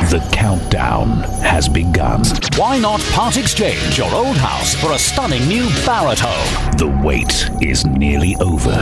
The countdown has begun. Why not part exchange your old house for a stunning new Barratt home? The wait is nearly over.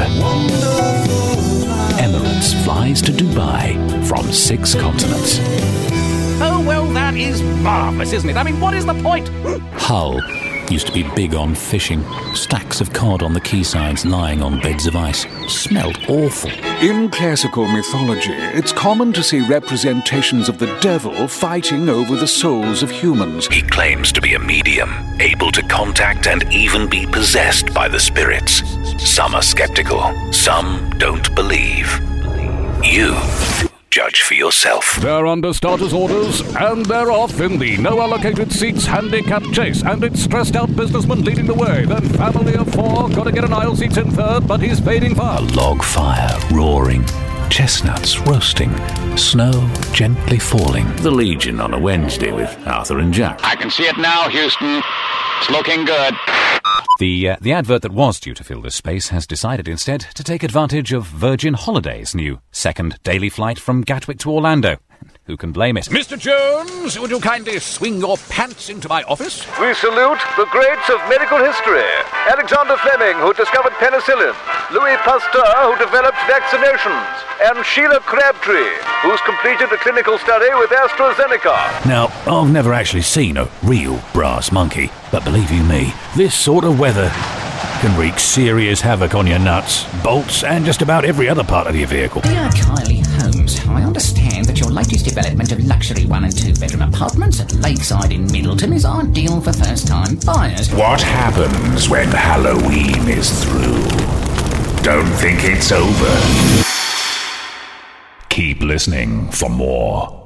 Emirates flies to Dubai from 6 continents. Oh, well, that is marvellous, isn't it? I mean, what is the point? Hull used to be big on fishing. Stacks of cod on the quaysides lying on beds of ice. Smelled awful. In classical mythology, it's common to see representations of the devil fighting over the souls of humans. He claims to be a medium, able to contact and even be possessed by the spirits. Some are skeptical, some don't believe. You judge for yourself. They're under starters orders, and they're off in the no-allocated seats handicap chase, and it's stressed-out businessman leading the way. Then family of 4, gotta get an aisle seats in third, but he's fading fast. A log fire roaring, chestnuts roasting, snow gently falling. The Legion on a Wednesday with Arthur and Jack. I can see it now, Houston. It's looking good. The advert that was due to fill this space has decided instead to take advantage of Virgin Holidays' new second daily flight from Gatwick to Orlando. Who can blame it? Mr. Jones, would you kindly swing your pants into my office? We salute the greats of medical history. Alexander Fleming, who discovered penicillin. Louis Pasteur, who developed vaccinations. And Sheila Crabtree, who's completed a clinical study with AstraZeneca. Now, I've never actually seen a real brass monkey, but believe you me, this sort of weather can wreak serious havoc on your nuts, bolts, and just about every other part of your vehicle. Dear Kylie Holmes, I understand that your latest development of luxury 1 and 2 bedroom apartments at Lakeside in Middleton is ideal for first-time buyers. What happens when Halloween is through? Don't think it's over. Keep listening for more.